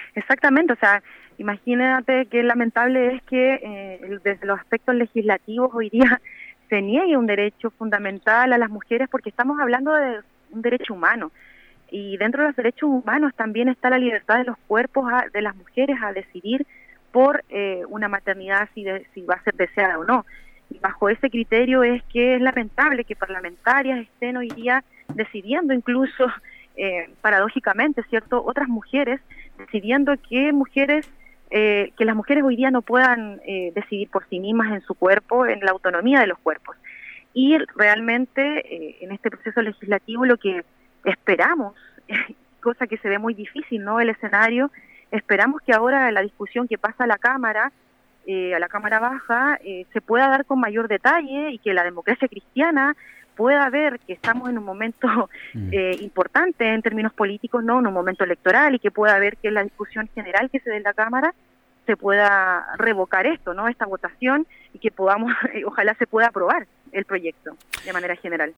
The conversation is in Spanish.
Exactamente, o sea, imagínate qué lamentable es que desde los aspectos legislativos hoy día se niegue un derecho fundamental a las mujeres porque estamos hablando de un derecho humano y dentro de los derechos humanos también está la libertad de los cuerpos de las mujeres a decidir por una maternidad si va a ser deseada o no. Y bajo ese criterio es que es lamentable que parlamentarias estén hoy día decidiendo incluso paradójicamente, ¿cierto?, otras mujeres decidiendo que las mujeres hoy día no puedan decidir por sí mismas en su cuerpo, en la autonomía de los cuerpos. Y realmente en este proceso legislativo lo que esperamos, cosa que se ve muy difícil, ¿no?, el escenario, esperamos que ahora la discusión que pasa a la Cámara Baja, se pueda dar con mayor detalle y que la democracia cristiana pueda ver que estamos en un momento importante en términos políticos, no en un momento electoral, y que pueda ver que la discusión general que se dé en la Cámara se pueda revocar esto, ¿no?, esta votación, y que podamos, ojalá se pueda aprobar el proyecto de manera general.